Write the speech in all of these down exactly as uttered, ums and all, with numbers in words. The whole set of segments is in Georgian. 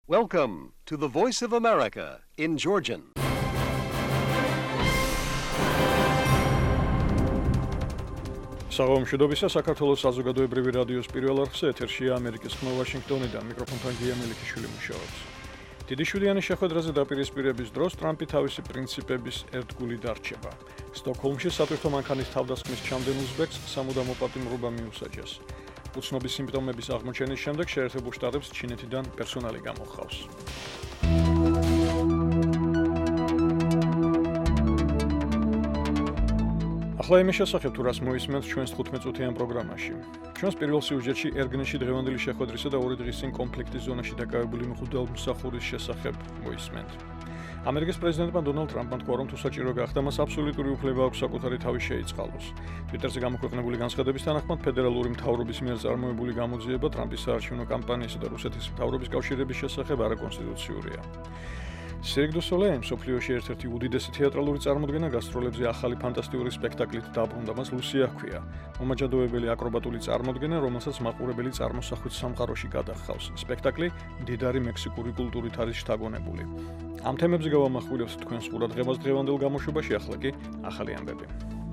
Welcome to the Voice of America in Georgian. საღამომშვიდობისა საქართველოს საზოგადოებრივი რადიოს პირველ არხზე ეთერშია ამერიკის ხმა ვაშინგტონიდან მიკროფონთან გია მელიქიშვილი მუშაობს. დიდი შვიდიანი შეხვედრაზე დაპირისპირების დროს ტრამპი თავისი პრინციპების ერთგული დარჩება. სტოკჰოლმში სატვირთო მანქანის თავდასხმის ჩამდენ უზბეკს სამუდამო პატიმრობა მიუსაჯეს. უცნობის სიმპტომების აღმოჩენის შემდეგ შეერთებულ შტატებს ჩინეთიდან პერსონალი გამოჰყავს. ახლა იმის შესახებ თუ რას მოისმენთ ჩვენს თხუთმეტ-წუთიან პროგრამაში. ჩვენს პირველ სიუჟეტში ერგნეში დღევანდელი შეხვედრისა და ორი დღის წინ კონფლიქტის ზონაში დაკავებული მღვდელმსახურის შესახებ მოისმენთ. ამერიკის პრეზიდენტმა დონალდ ტრამპმა თქვა, რომ თუ საჭირო გახდა, მას აბსოლუტური უფლება აქვს საკუთარი თავი შეიწყალოს. ტვიტერზე გამოქვეყნებული განცხადების თანახმად, ფედერალური მთავრობის მიერ წარმოებული გამოძიება ტრამპის საარჩევნო კამპანიისა და რუსეთის მთავრობის კავშირების შესახებ არაკონსტიტუციურია. Cirque du Soleil მსოფლიოში ერთ-ერთი უდიდესი თეატრალური წარმოდგენა გასტროლებზე ახალი ფანტასტიკური სპექტაკლით დაბრუნდა, მას ლუსია ჰქვია. მომაჯადოებელი აკრობატული წარმოდგენა, რომელსაც მაყურებელი წარმოსახვით სამყაროში გადახავს. სპექტაკლი მდიდარი მექსიკური კულტურით არის შთაგონებული. ამ თემებზე გავამახვილებთ თქვენს ყურადღებას დღევანდელ გამოშვებაში, ახლა კი ახალი ამბები.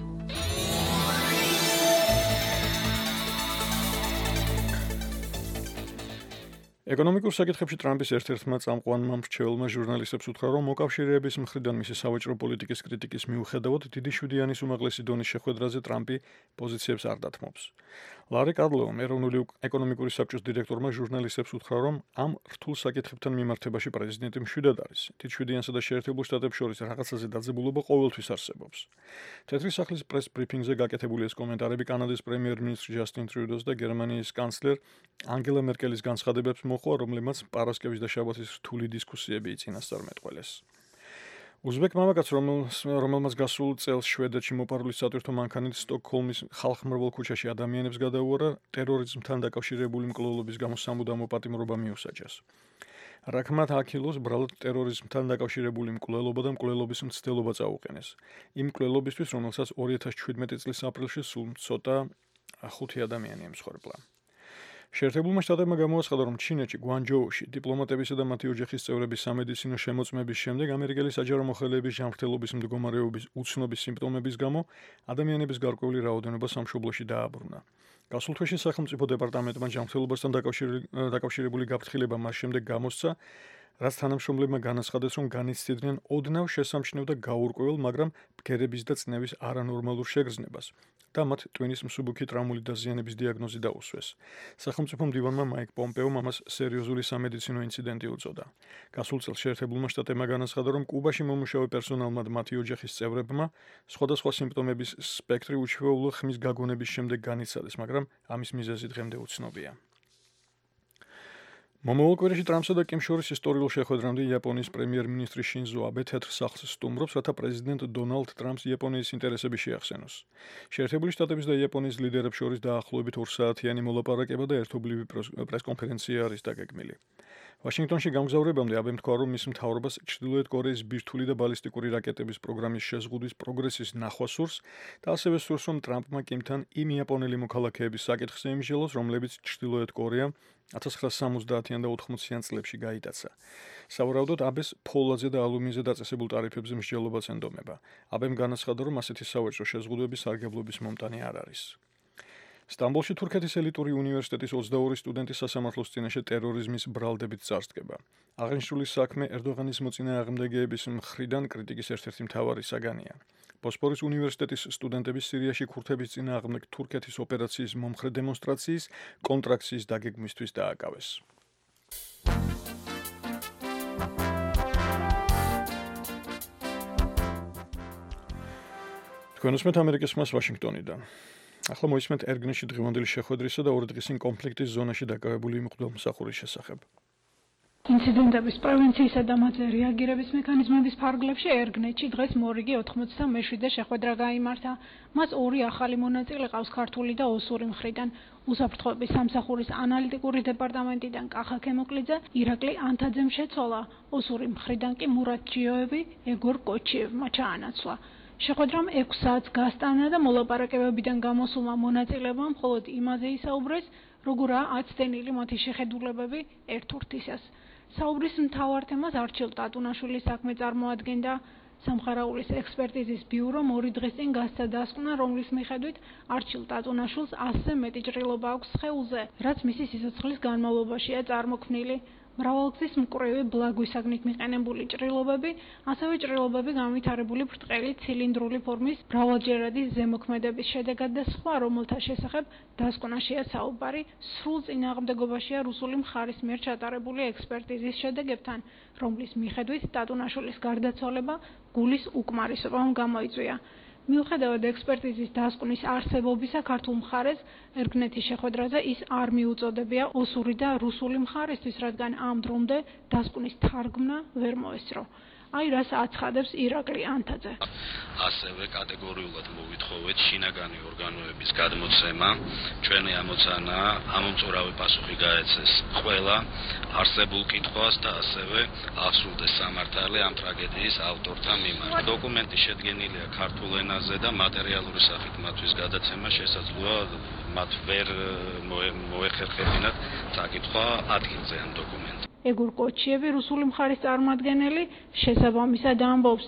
ეკონომიკურ საკითხებში ტრამპის ერთ-ერთმა წამყვანმა მრჩეველმა ჟურნალისტებს უთხრა, რომ მოკავშირეების მხრიდან მისი სავაჭრო პოლიტიკის კრიტიკის მიუხედავად დიდი შვიდიანის უმაღლესი დონის შეხვედრაზე ტრამპი პოზიციებს არ დათმობს. ლარი კარლოუმ, ეროვნული ეკონომიკური საბჭოს დირექტორმა ჟურნალისტებს უთხრა, რომ ამ რთულ საკითხებთან მიმართებაში პრეზიდენტი მშვიდად არის. დიდ შვიდიანსა და შეერთებულ შტატებს შორის რაღაცაზე დაძაბულობა ყოველთვის არსებობს. თეთრი სახლის პრეს ბრიფინგზე გაკეთებული ეს კომენტარები კანადის პრემიერ-მინისტრ ჯასტინ ტრიუდოს და გერმანიის კანცლერ ანგელა მერკელის განცხადებებს მოყვა, რომლებმაც პარასკევის და შაბათის რთული დისკუსიები იწინასწარმეტყველეს. უზბეკ მამაკაც, რომელმაც გასულ წელს შვედეთში მოპარული სატვირთო მანქანით სტოკჰოლმის ხალხმრბელ ქუჩაში ადამიანებს გადაუარა, ტერორიზმთან დაკავშირებული მკვლელობის გამო სამუდამო პატიმრობა მიუსაჯეს. რაქმათ აქილოს ბრალად ტერორიზმთან დაკავშირებული მკვლელობა და მკვლელობის მცდელობა წაუყენეს. იმ მკვლელობისთვის, რომელსაც ორი ათას შვიდმეტი წლის აპრილში სულ ცოტა ხუთი ადამიანი ემსხვერპლა. შეერთებულმა შტატებმა გამოაცხადა, რომ ჩინეთში გვანჯოუში დიპლომატებისა და მათი ოჯახის წევრების სამედიცინო შემოწმების შემდეგ ამერიკელი საჯარო მოხელეების ჯანმრთელობის მდგომარეობის უცნობის სიმპტომების გამო ადამიანების გარკვეული რაოდენობა სამშობლოში დააბრუნა. გასულ თვეში სახელმწიფო დეპარტამენტმა ჯანმრთელობასთან დაკავშირებული გაფრთხილება მას შემდეგ გამოსცა, რაც თანამშრომლებმა განაცხადეს, რომ განიცდიდნენ ოდნავ შესამჩნევ და გაურკვეველ, მაგრამ ბგერების და წნევის არანორმალურ შეგრძნებას და მათ ტვინის მსუბუქი ტრამული დაზიანების დიაგნოზი დაუსვეს. სახელმწიფო მდივანმა მაიკ პომპეომ ამას სერიოზული სამედიცინო ინციდენტი უწოდა. გასულ წელს შეერთებულმა შტატებმა განაცხადა, რომ კუბაში მომუშავე პერსონალმა და მათი ოჯახის წევრებმა სხვადასხვა სიმპტომების სპექტრი უჩვეულო ხმის გაგონების შემდეგ განიცადეს, მაგრამ ამის მიზეზი დღემდე უცნობია. მომავალ კვირაში ტრამპსა და კიმ შორის ისტორიულ შეხვედრამდე იაპონიის პრემიერ-მინისტრი შინზო აბე თეთრ სახლს სტუმრობს, რათა პრეზიდენტ დონალდ ტრამპს იაპონიის ინტერესები შეახსენოს. შეერთებული შტატების და იაპონიის ლიდერებს შორის დაახლოებით ორსაათიანი მოლაპარაკება და ერთობლივი პრესკონფერენცია არის დაგეგმილი. ვაშინგტონში გამგზავრებამდე აბემ თქვა, რომ მის მთავრობას ჩრდილოეთ კორეის ბირთვული და ბალისტიკური რაკეტების პროგრამის შეზღუდვის პროგრესის ნახვა სურს და ასევე სურს, რომ ტრამპმა კიმთან იმ იაპონელი მოქალაქეების საკითხზე იმსჯელოს, რომლებიც ჩრდილოეთ კორეამ ათას ცხრაასა სამოცდაათიან და ოთხმოციან წლებში გაიტაცა. სავარაუდოდ აბეს ფოლადზე და ალუმინზე დაწესებულ ტარიფებზე მსჯელობაც ენდომება. აბემ განაცხადა, რომ ასეთი სავაჭრო შეზღუდვები სარგებლობის მომტანი არ არის. სტამბოლში თურქეთის ელიტური უნივერსიტეტის ოცდაორი სტუდენტი სასამართლოს წინაშე ტერორიზმის ბრალდებით წარსდგება. აღნიშნული საქმე ერდოღანის მოწინააღმდეგეების მხრიდან კრიტიკის ერთ-ერთი მთავარი საგანია. ბოსფორის უნივერსიტეტის სტუდენტები სირიაში ქურთების წინააღმდეგ თურქეთის ოპერაციის მომხრე დემონსტრაციის კონტრაქციის დაგეგმვისთვის დააკავეს. თქვენ უსმენთ ამერიკის ხმას ვაშინგტონიდან. ახლა მოისმენთ ერგნეში დღევანდელი შეხვედრისა და ორი დღის წინ კონფლიქტის ზონაში დაკავებული მღვდელმსახურის შესახებ. ინციდენტების პრევენციისა და მათზე რეაგირების მექანიზმების ფარგლებში ერგნეთში დღეს მორიგი ოთხმოცდამეშვიდე შეხვედრა გაიმართა. მას ორი ახალი მონაწილე ყავს ქართული და ოსური მხრიდან. უსაფრთხოების სამსახურის ანალიტიკური დეპარტამენტიდან კახა ქემოკლიძე, ირაკლი ანთაძემ შეცვალა, ოსური მხრიდან კი მურატ ჯიოევი, ეგორ კოჩიევმა ჩაანაცვლა. შეხვედრამ ექვს საათს გასტანა და მოლაპარაკებებიდან გამოსულმა მონაწილებმა მხოლოდ იმაზე ისაუბრეს, როგორაა აცდენილი მათი შეხედულებები ერთურთისას. საუბრის მთავარ თემას არჩილ ტატუნაშვილის საქმე წარმოადგენდა. სამხარაულის ექსპერტიზის ბიურომ ორი დღის წინ გასცა დასკვნა, რომლის მიხედვით არჩილ ტატუნაშვილს ასზე მეტი ჭრილობა აქვს სხეულზე, რაც მისი სიცოცხლის განმავლობაშია წარმოქმნილი. მრავალგზის მკვრივი ბლაგვისაგნით მიყენებული ჭრილობები, ასევე ჭრილობები განვითარებული ბრტყელი ცილინდრული ფორმის მრავალჯერადი ზემოქმედების შედეგად და სხვა, რომელთა შესახებ დასკვნაშია საუბარი, სრულ წინააღმდეგობაშია რუსული მხარის მიერ ჩატარებული ექსპერტიზის შედეგებთან, რომლის მიხედვით ტატუნაშვილის გარდაცვალება გულის უკმარისობამ გამოიწვია. მიუხედავად ექსპერტიზის დასკვნის არსებობისა, ქართულ მხარეს ერგნეთის შეხვედრაზე ის არ მიუწოდებია ოსური და რუსული მხარისთვის, რადგან ამ დრომდე დასკვნის თარგმნა ვერ მოესწრო. აი რას აცხადებს ირაკლი ანთაძე. ასევე კატეგორიულად მოვითხოვეთ შინაგანი ორგანოების გადმოცემა, ჩვენი ამოცანა ამომწურავი პასუხი გაეცეს ყველა არსებულ კითხვას და ასევე აღსრულდეს სამართალი ამ ტრაგედიის ავტორთა მიმართ. დოკუმენტი შედგენილია ქართულ ენაზე და მატერიალური სახით მათთვის გადაცემა შესაძლოა მათ ვერ მოეხერხებინათ წაკითხვა ადგილზე ამ დოკუმენტს. ეგურ კოჩიევი რუსული მხარის წარმომადგენელი შესაბამისად ამბობს.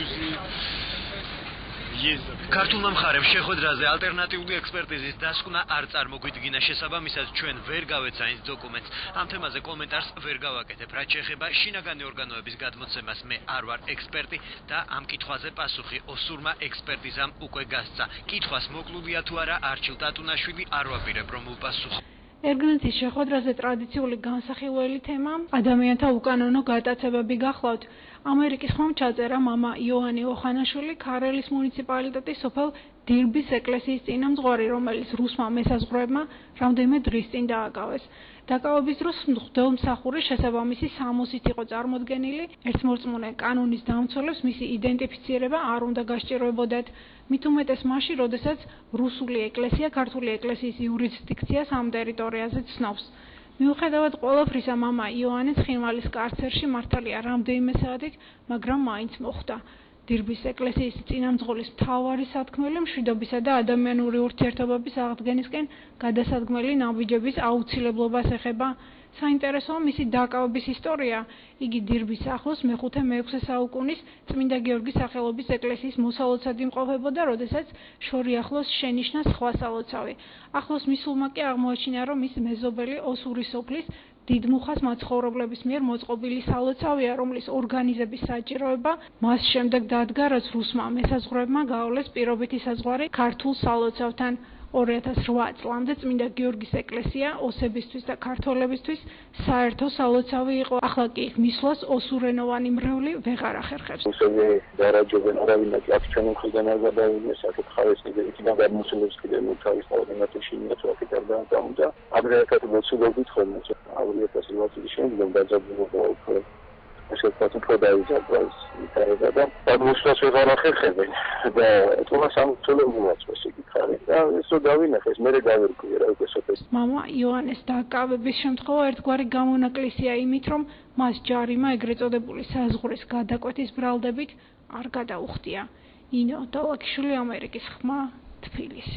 ქართულმა მხარემ შეხვედრაზე ალტერნატიული ექსპერტიზის დასკვნა არ წარმოგვიდგინა, შესაბამისად ჩვენ ვერ გავეცა ის დოკუმენტს. ამ თემაზე კომენტარს ვერ გავაკეთებ. რაც შეეხება შინაგანი ორგანოების გადმოცემას, მე არ ვარ ექსპერტი და ამ კითხვაზე პასუხი ოსურმა ექსპერტიზამ უკვე გასცა. კითხვას მოკლულია თუ არა არჩილ ტატუნაშვილი არ ვაპირებ რომ უპასუხო. ერგნეთის შეხვედრაზე ტრადიციული განსახილველი თემა ადამიანთა უკანონო გატაცებები გახლავთ. ამერიკის ხმამ ჩაწერა მამა იოანე ოხანაშვილი ქარელის მუნიციპალიტეტის სოფელ დირბის ეკლესიის წინამძღვარი, რომელიც რუსმა მესაზღვრეებმა რამდენიმე დღის წინ დააკავეს. დაკავების დროს მღვდელმსახურის შესაბამისი სამოსით იყო წარმოდგენილი, ერთმორწმუნე კანონის დამცველებს მისი იდენტიფიცირება არ უნდა გასჭიროებოდათ. მით უმეტეს მაშინ, როდესაც რუსული ეკლესია ქართული ეკლესიის იურისდიქციას ამ ტერიტორიაზე ცნობს. მიუხედავად ყველაფრისა, მამა იოანე ცხინვალის კარცერში მართალია რამდენიმე საათით, მაგრამ მაინც მოხვდა. დირბის ეკლესიის წინამძღოლის მთავარი სათქმელი მშვიდობისა და ადამიანური ურთიერთობების აღდგენისკენ გადასადგმელი ნაბიჯების აუცილებლობას ეხება. საინტერესოა მისი დაკავების ისტორია. იგი დირბის ახლოს მეხუთე მეექვსე საუკუნის წმინდა გიორგის სახელობის ეკლესიის მოსალოცად იმყოფებოდა, როდესაც შორი ახლოს შენიშნა სხვა სალოცავი. ახლოს მისულმა კი აღმოაჩინა, რომ ის მეზობელი ოსური სოფლის დიდმუხას მაცხოვრებლების მიერ მოწყობილი სალოცავია, რომლის ორგანიზების საჭიროება მას შემდეგ დადგა, რაც რუსმა მესაზღვრეებმა გაავლეს პირობითი საზღვარი ქართულ სალოცავთან. ორი ათას რვა წლამდე წმინდა გიორგის ეკლესია ოსებისთვის და ქართველებისთვის საერთო სალოცავი იყო. ახლა კი მისვლას ოსურენოვანი მრევლი ვეღარ ახერხებს. ოსები დარაჯობენ არავინაკი აქ ჩვენ მხრიდან არ გადავიდეს, საკითხავეს კიდევ გამოსულებს კიდევ თავის ორგანიზაციაში ინფორმაცია და გამოდა. აგრეთვე მოცულობით ხოლმე ორი ათას რვა წლის შემდეგ დაძაბულობა უკვე შეფასო პროდაიზებას ითარება და გადმოსვლას ვეღარ ახერხებენ და ეთქვა სამწუხაროდ მოსიკითხარი და ესო დავინახეს მე გავერკვია რა უკვე სოფეს. მამა იოანეს დაკავების შემთხვევა ერთგვარი გამონაკლისია იმით, რომ მას ჯარიმა ეგრეთ წოდებული საზღვრის გადაკვეთის ბრალდებით არ გადაუხდია. ინო დოლაკიშვილი, ამერიკის ხმა, თბილისი.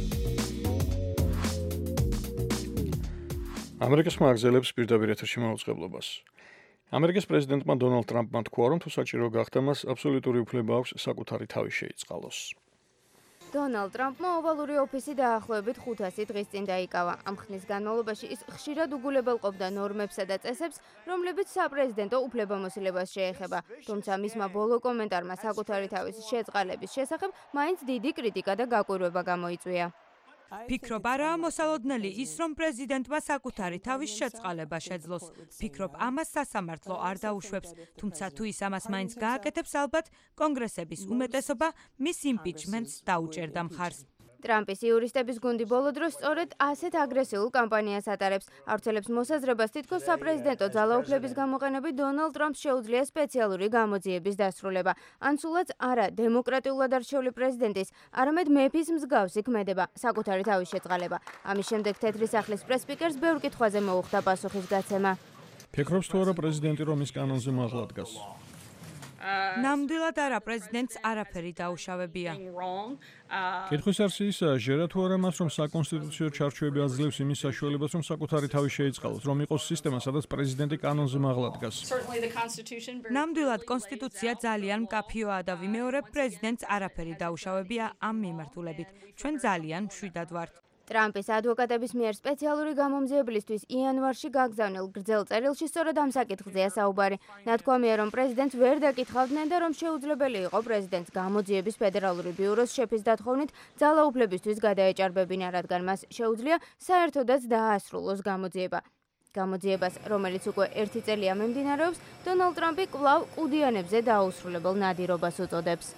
ამერიკის ხმა აგზელებს პირდაპირ ეთერში მაუწყებლობას. ამერიკის პრეზიდენტმა დონალდ ტრამპმა თქვა, რომ თუ საჭირო გახდა, მას აბსოლუტური უფლება აქვს საკუთარი თავი შეიწყალოს. დონალდ ტრამპმა ოვალური ოფისი დაახლოებით ხუთასი დღის წინ დაიკავა. ამ ხნის განმავლობაში ის ხშირად უგულებელყოფდა ნორმებსა და წესებს, რომლებიც საპრეზიდენტო უფლებამოსილებას შეეხება. თუმცა მისმა ბოლო კომენტარმა საკუთარი თავის შეწყალების შესახებ მაინც დიდი კრიტიკა და გაკვირვება გამოიწვია. ფიქრობ, არაა მოსალოდნელი ის, რომ პრეზიდენტმა საკუთარი თავის შეწყალება შეძლოს. ფიქრობ, ამას სასამართლო არ დაუშვებს, თუმცა თუ ის ამას მაინც გააკეთებს, ალბათ კონგრესების უმეტესობა მის იმპიჩმენტს დაუჭერდა მხარს. ტრამპის იურისტების გუნდი ბოლო დროს სწორედ ასეთ აგრესიულ კამპანიას ატარებს. ავრცელებს მოსაზრებას, თითქოს საპრეზიდენტო ძალაუფლების გამოყენებით დონალდ ტრამპს შეუძლია სპეციალური გამოძიების დასრულება. ან სულაც არა დემოკრატიულად არჩეული პრეზიდენტის, არამედ მეფის მსგავსი ქმედება, საკუთარი თავის შეწყალება. ამის შემდეგ თეთრი სახლის პრეს-სპიკერს ბევრ კითხვაზე მოუხდა პასუხის გაცემა. ფიქრობს თუ არა პრეზიდენტი რომ ის კანონზე მაღლა დგას? ნამდვილად არა, პრეზიდენტს არაფერი დაუშავებია. კითხვის არსი ისაა, ჟერა თუ არა მას, რომ საკონსტიტუციო ჩარჩოები აძლევს იმის საშუალებას, რომ საკუთარი თავი შეიწყალოს, რომ იყოს სისტემა, სადაც პრეზიდენტი კანონზე მაღლა დგას. ნამდვილად კონსტიტუცია ძალიან მკაფიოა და ვიმეორებ, პრეზიდენტს არაფერი დაუშავებია ამ მიმართულებით. ჩვენ ძალიან მშვიდად ვართ. ტრამპის ადვოკატების მიერ სპეციალური გამომძიებლისთვის იანვარში გაგზავნილ გრძელ წერილში სწორედ ამ საკითხზეა საუბარი. ნათქვამია, რომ პრეზიდენტს ვერ დაკითხავდნენ და რომ შეუძლებელი იყო პრეზიდენტს გამოძიების ფედერალური ბიუროს შეფის დათხოვნით ძალაუფლებისთვის გადაეჭარბებინა, რადგან მას შეუძლია საერთოდაც დაასრულოს გამოძიება. გამოძიებას, რომელიც უკვე ერთი წელია მიმდინარეობს, დონალდ ტრამპი კვლავ კუდიანებზე დაუსრულებელ ნადირობას უწოდებს.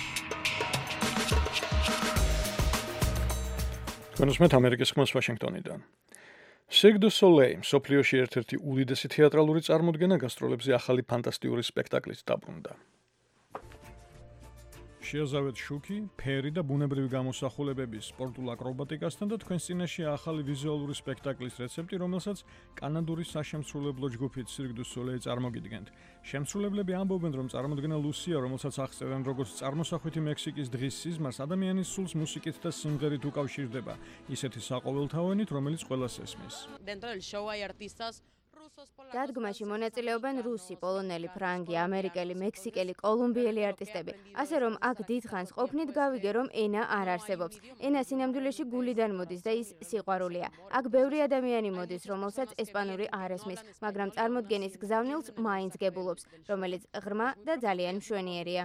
თქვენს ამერიკის ხმას ვაშინგტონიდან. Cirque du Soleil, მსოფლიოში ერთ-ერთი უდიდესი თეატრალური წარმოდგენა გასტროლებზე ახალი ფანტასტიკური სპექტაკლის დაბრუნდა. შეაზავეთ შუქი, ფერი და ბუნებრივი გამოსახულებების სპორტულ აკრობატიკასთან და თქვენს წინაშე ახალი ვიზუალური სპექტაკლის რეცეპტი, რომელსაც კანადური საშემსრულებლო ჯგუფით Cirque du Soleil წარმოგიდგენთ. შემსრულებლები ამბობენ, რომ წარმოდგენა ლუსია, რომელსაც აღწევენ როგორც წარმოსახვითი მექსიკის დღის სიზმარს, ადამიანის სულს მუსიკით და სიმღერით უკავშირდება, ისეთი საყოველთაოენით, რომელიც ყველას ესმის. დადგმაში მონაწილეობენ რუსი, პოლონელი, ფრანგი, ამერიკელი, მექსიკელი, კოლუმბიელი არტისტები. ასე რომ აქ დიდხანს ყოფნით გავიგე, რომ ენა არ არსებობს. ენა სინამდვილეში გულიდან მოდის და ის სიყვარულია. აქ ბევრი ადამიანი მოდის, რომელსაც ესპანური არ ესმის, მაგრამ წარმოდგენის გზავნილს მაინც გებულობს, რომელიც ღრმა და ძალიან მშვენიერია.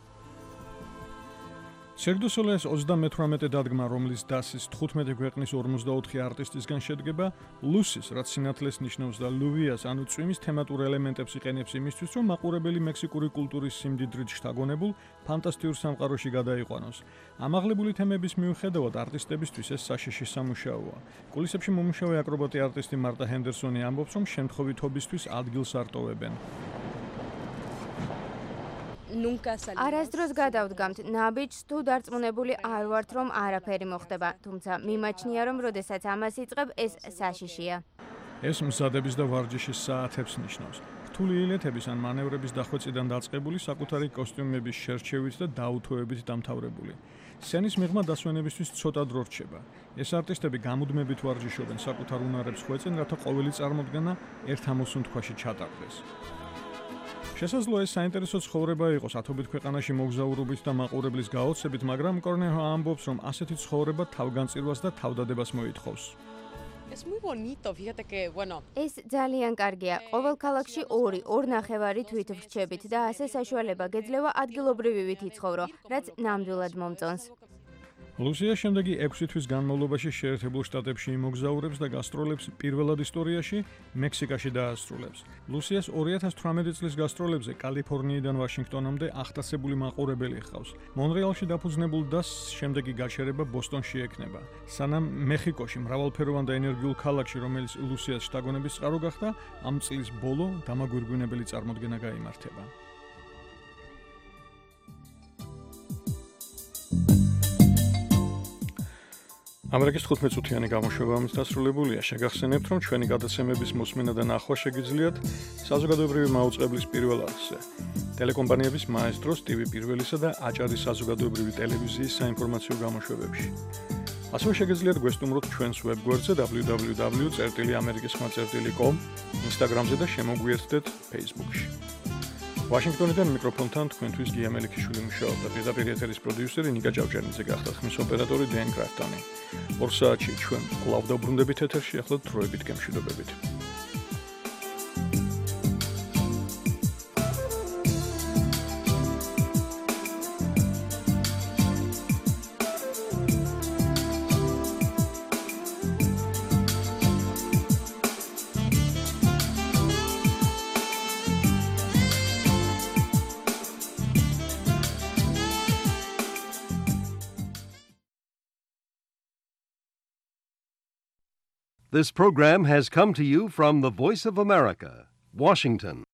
Cirque du Soleil-ის ოცდამეთვრამეტე დადგმა, რომლის დასის თხუთმეტი ქვეყნის ორმოცდაოთხი არტისტისგან შედგება, ლუსის, რაც სინათლეს ნიშნავს და ლუვიას, ანუ წვიმის თემატურ ელემენტებს იყენებს იმისთვის, რომ მაყურებელი მექსიკური კულტურის სიმდიდრით შთაგონებულ ფანტასტიურ სამყაროში გადაიყვანოს. ამაღლებული თემების მიუხედავად, არტისტებისთვის ეს საშიში სამუშაოა. კულისებში მომუშავე აკრობატი არტისტი მარტა ჰენდერსონი ამბობს, რომ შემთხვევითობისთვის ადგილს არტოვებენ. არასდროს გადავდგამთ, ნაბიჯს თუ დარწმუნებული არ ვართ, რომ არაფერი მოხდება, თუმცა მიმაჩნია, რომ როდესაც ამას იწყებ, ეს საშიშია. ეს მზადების და ვარჯიშის საათებს ნიშნავს. რთული ილეთების ან მანევრების დახვეწიდან დაწყებული საკუთარი კოსტიუმების შერჩევით და დაუთოებით დამთავრებული. სცენის მიღმა დასვენებისთვის ცოტა დრო რჩება. ეს არტისტები გამუდმებით ვარჯიშობენ, საკუთარ უნარებს ხვეწენ, რათა ყოველი წარმოდგენა ერთ ამოსუნ თქვაში ჩატარდეს. შესაძლოა ეს საინტერესო ცხოვრება იყოს ათობით ქვეყანაში მოგზაურობით და მაყურებლის გაოცებით, მაგრამ კორნეჰო ამბობს, რომ ასეთი ცხოვრება თავგანწირვას და თავდადებას მოითხოვს. ეს ძალიან კარგია. ყოველ ქალაქში ორი, ორნახევარი თვით ვრჩებით და ასე საშუალება გეძლევა ადგილობრივი ვით იცხოვრო, რაც ნამდვილად მომწონს. ლუსია შემდეგი ექვსი თვის განმავლობაში შეერთებულ შტატებში იმოგზაურებს და გასტროლებს პირველად ისტორიაში მექსიკაში დაასრულებს. ლუსიას ორი ათას თვრამეტი წლის გასტროლებზე კალიფორნიიდან ვაშინგტონამდე ახტასებული მაყურებელი ჰყავს. მონრეალში დაფუძნებულ დასს შემდეგი გაჩერება ბოსტონში ექნება. სანამ მეხიკოში მრავალფეროვან და ენერგიულ ქალაქში, რომელიც ლუსიას შთაგონების წყარო გახდა, ამ წლის ბოლო დამაგვირგვინებელი წარმოდგენა გაიმართება. ამერიკის თხუთმეტ წუთიანი გამოშვება ამის დასრულებულია. შეგახსენებთ, რომ ჩვენი გადაცემების მოსმენა და ნახვა შეგიძლიათ საზოგადოებრივი მაუწყებლის პირველ არხზე, ტელეკომპანიების მაესტროს, ტივი პირველისა და აჭარის საზოგადოებრივი ტელევიზიის საინფორმაციო გამოშვებებში. ასევე შეგიძლიათ გვესტუმროთ ჩვენს ვებგვერდზე დაბლიუ დაბლიუ დაბლიუ წერტილი ამერიკის ხმა წერტილი კომ, ინსტაგრამზე და შემოგვიერთდეთ Facebook-ში. ვაშინგტონიდან მიკროფონთან თქვენთვის გია მელიქიშვილი მუშაობდა. პირდაპირ ეთერის პროდიუსერი ნიკა ჭავჭანიძე გახდა, ხმის ოპერატორი დენ კრაფტანი. ორ საათში ჩვენ კვლავ დაბრუნდებით ეთერში, ახლა დროებით გემშვიდობებით. This program has come to you from the Voice of America, Washington.